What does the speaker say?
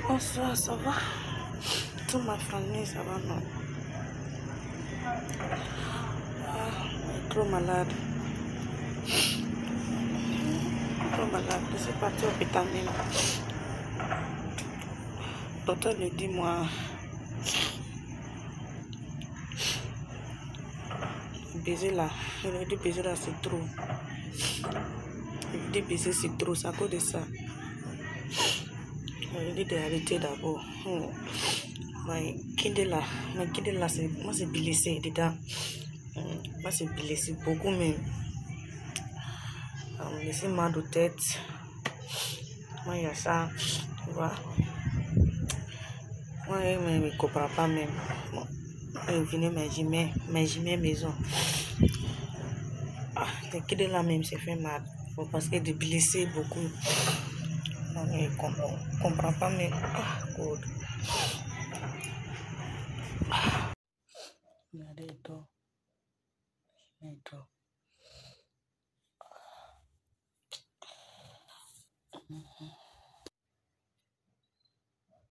Bonsoir, ça va? Toute ma famille, ça va, non? Trop malade. Trop malade. Je suis partie au hôpital même. Le docteur lui dit, moi, baiser là. Il lui dit, baiser là, c'est trop. Il lui dit, baiser, c'est trop. C'est à cause de ça. Il lui dit d'arrêter d'abord. Mais là, moi, c'est blessé dedans. Moi, c'est blessé beaucoup même. Me laisser mal de tête. Moi, il y a ça. Tu vois. Moi, il ne me comprend pas même. Bon, il venait mais maison. Le kid là même s'est fait mal. Parce qu'il est blessé beaucoup. Non, il ne comprend pas même. God. Regardez, il dort.